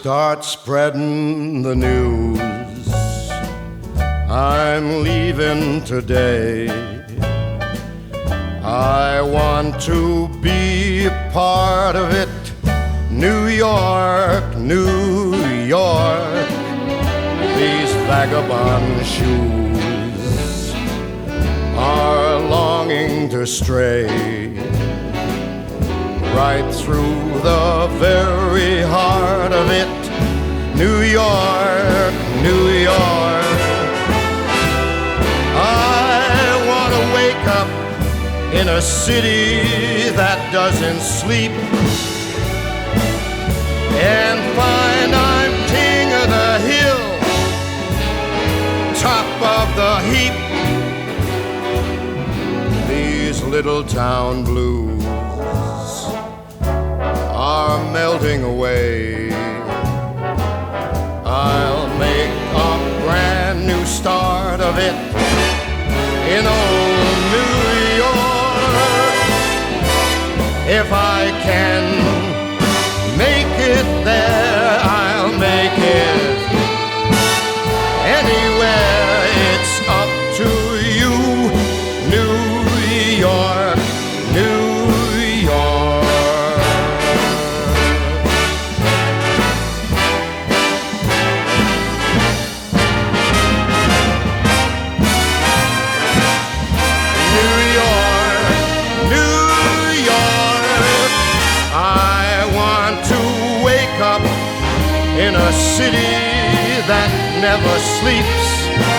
start spreading the news. I'm leaving today. I want to be a part of it. New York, New York, these vagabond shoes are longing to stray right through the very heart of it. New York, New York, I want to wake up in a city that doesn't sleep and find I'm king of the hill, top of the heap. These little town blues are melting away. I'll make a brand new start of it in old New York. If I can make it there, I'll make it anywhere. It's up to you, New York, New York. New York, New York, I want to wake up in a city that never sleeps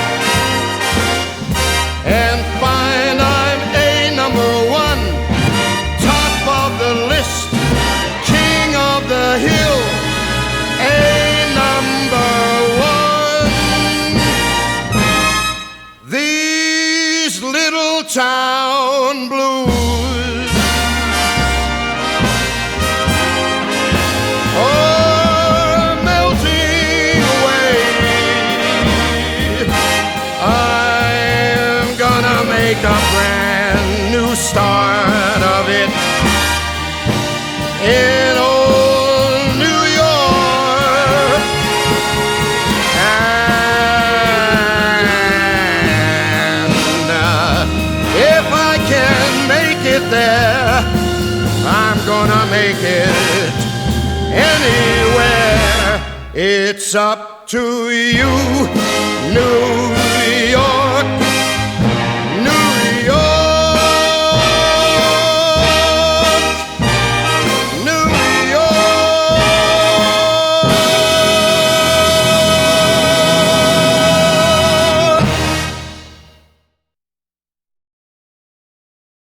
and find I'm a number one, top of the list, king of the hill, a number one. These little town blues are melting away. I'm gonna make a brand new start of it in old New York. And if I can make it there, I'm gonna make it anywhere. It's up to you, New